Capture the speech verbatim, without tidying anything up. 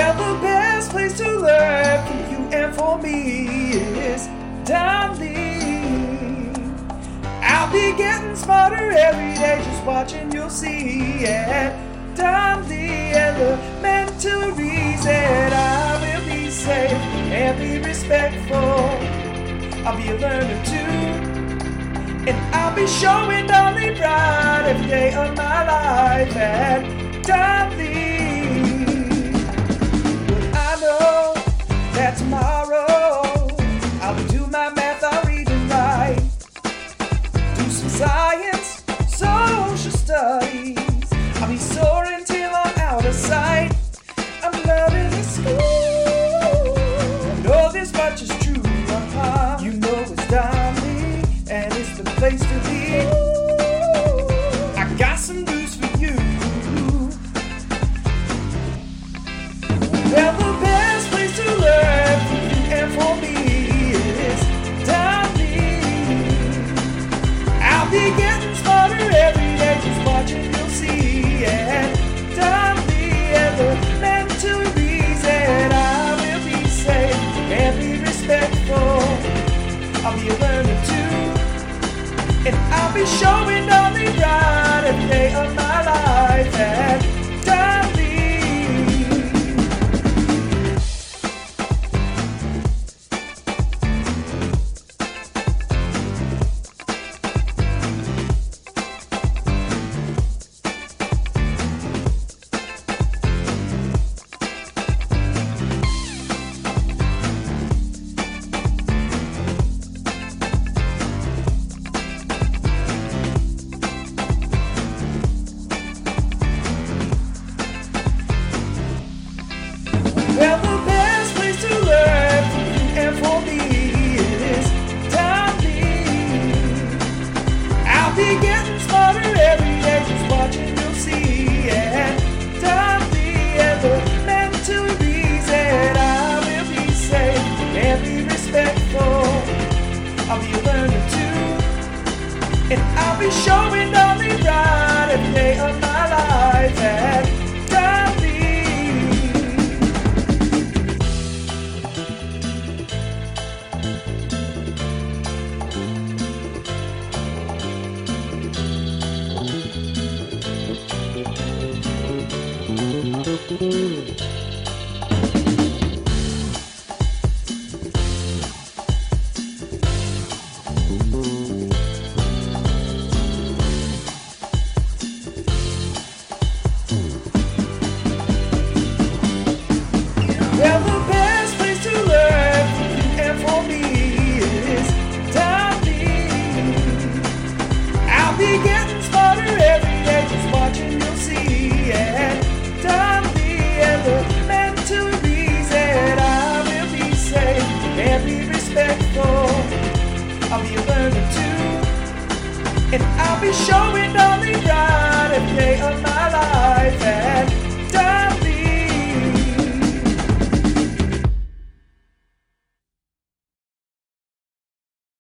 Well, the best place to learn from you and for me is Donnelly. I'll be getting smarter every day, just watching you'll see. And Donnelly Elementaries, and I will be safe and be respectful. I'll be a learner too, and I'll be showing Donnelly pride every day of my life at Donnelly. Well, I know that tomorrow I'll do my math, I'll read and write, do some science, social studies. I'll be soaring till I'm out of sight. I'm loving the school. I know this much is true. Uh-huh. You know it's Donnelly, and it's the place to be. I got some news for you. Well, the best place to learn from you and for me is Donnelly. I'll be getting smarter every day, just watching you'll see. And Donnelly Elementaries, and I will be safe and be respectful. I'll be a learner too, and I'll be showing Donnelly pride every day of my life at Donnelly. Well, the best place to learn from you and for me is Donnelly. I'll be getting smarter every day, just watching you'll see. And Donnelly Elementaries, and I will be safe and be respectful. I'll be a learner too, and I'll be showing Donnelly pride every day of my life at Donnelly. Well, the best place to learn from you and for me is Donnelly. I'll be getting smarter every day, just watching you'll see. And Donnelly Elementaries, and I will be safe and be respectful. I'll be a learner too, and I'll be showing Donnelly pride every day of my life at